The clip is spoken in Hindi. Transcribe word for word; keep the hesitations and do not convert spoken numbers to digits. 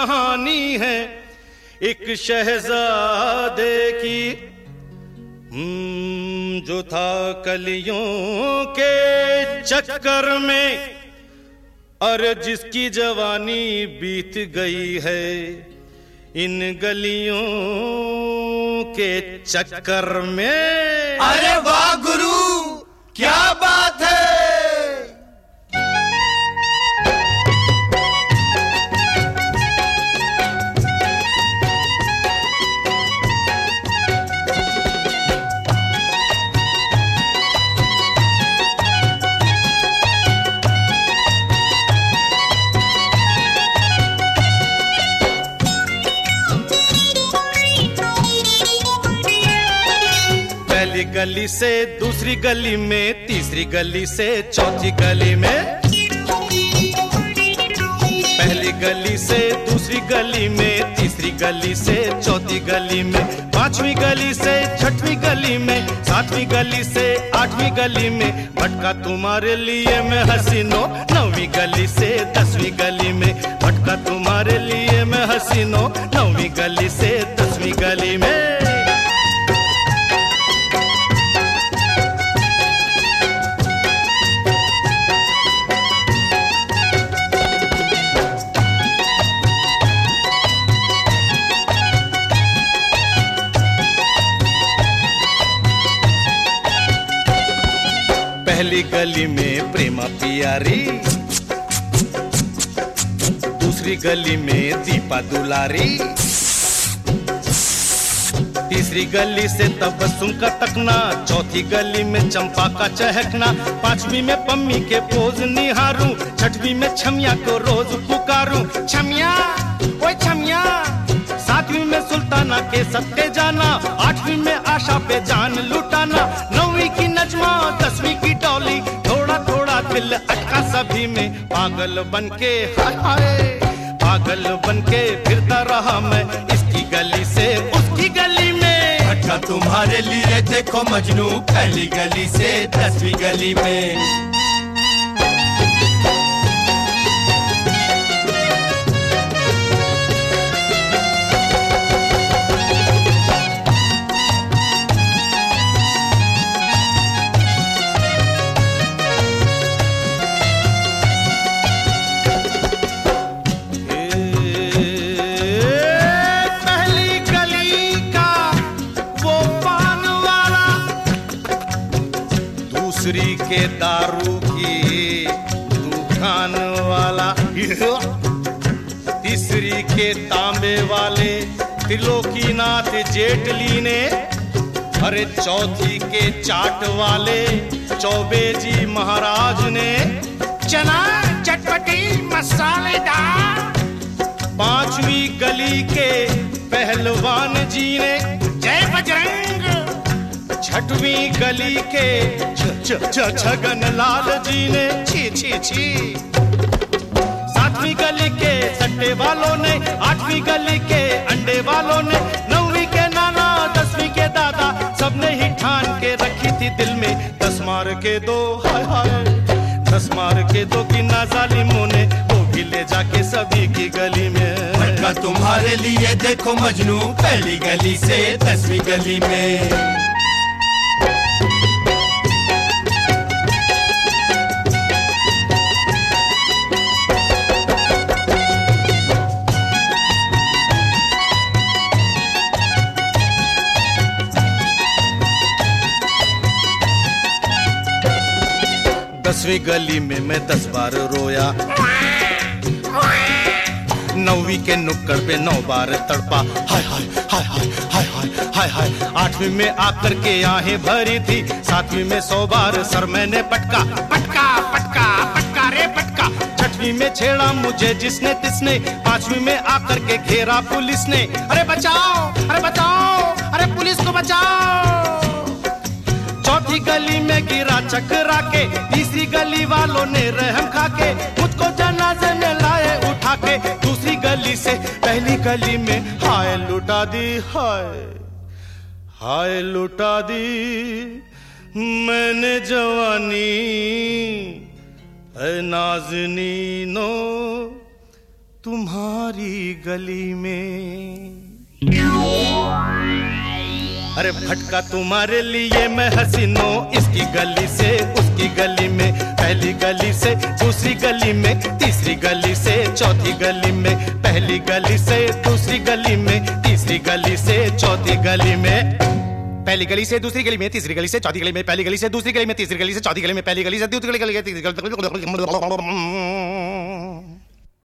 कहानी है एक शहजादे की, जो था कलियों के चक्कर में, और जिसकी जवानी बीत गई है इन गलियों के चक्कर में। अरे वाह गुरु, क्या बात है। पहली गली से दूसरी गली में, तीसरी गली से चौथी गली में, पहली गली से दूसरी गली में, तीसरी गली से चौथी गली में, पांचवी गली से छठवीं गली में, सातवीं गली से आठवीं गली में, भटका तुम्हारे लिए मैं हसीनो, नौवीं गली से दसवीं गली में, भटका तुम्हारे लिए मैं हसीनो, नौवीं गली से दसवीं गली में। पहली गली में प्रेमा प्यारी, दूसरी गली में दीपा दुलारी, तीसरी गली से तबस्सुम का तकना, चौथी गली में चंपा का चहकना, पांचवी में पम्मी के पोज निहारूं, छठवीं में छमिया को रोज पुकारूं, छमिया ओए छमिया, सातवीं में सुल्ताना के सत्ते जाना, आठवीं में आशा पे जान लुटाना, नौवीं की नजमा, दसवीं की डॉली, थोड़ा थोड़ा दिल अटका सभी में, पागल बनके हाय हाय, पागल बनके फिरता रहा मैं इसकी गली से उसकी गली में। भटका तुम्हारे लिए देखो मजनू, पहली गली से दसवीं गली में। दूसरी के दारू की दुकान वाला, तीसरी के तांबे वाले त्रिलोकीनाथ जेटली ने, अरे चौथी के चाट वाले चौबे जी महाराज ने, चना चटपटी मसालेदार, पांचवी गली के पहलवान जी ने, जय बजरंग, छठवीं गली के छगन लाल जी ने, छी छी छी, सातवीं गली के सट्टे वालों ने, आठवीं गली के अंडे वालों ने, नौवीं के नाना, दसवीं के दादा, सबने ही ठान के रखी थी दिल में, दस मार के दो हाय हाय, दस मार के दो की ना जालिमों ने, वो भी ले जाके सभी की गली में। भटका तुम्हारे लिए देखो मजनू, पहली गली से दसवीं गली में। दसवीं गली में मैं दस बार रोया, नौवीं के नुक्कड़ पे नौ बार तड़पा, हाय हाय हाय हाय हाय हाय हाय हाय, आठवीं में आकर के आहें भरी थी, सातवीं में सौ बार सर मैंने पटका पटका पटका पटका रे पटका, छठवीं में छेड़ा मुझे जिसने तिसने, पांचवीं में आकर के घेरा पुलिस ने, अरे बचाओ अरे बचाओ, अरे पुलिस को बचाओ, चौथी गली में गिरा चकरा के, तीसरी गली वालों ने रहम खा के मुझको जनाजे में लाए उठा के, दूसरी गली से पहली गली में हाय लुटा दी, हाय हाय लुटा दी मैंने जवानी, है नाज़नीनो तुम्हारी गली में। अरे भटका तुम्हारे लिए मैं हसीनो, इसकी गली से उसकी गली में, पहली गली से दूसरी गली में, तीसरी गली से चौथी गली में, पहली गली से दूसरी गली में, तीसरी गली से चौथी गली में, पहली गली से दूसरी गली में, तीसरी गली से चौथी गली में, पहली गली से दूसरी गली में, तीसरी गली से चौथी गली में, पहली गली से दूसरी गली में, तीसरी गली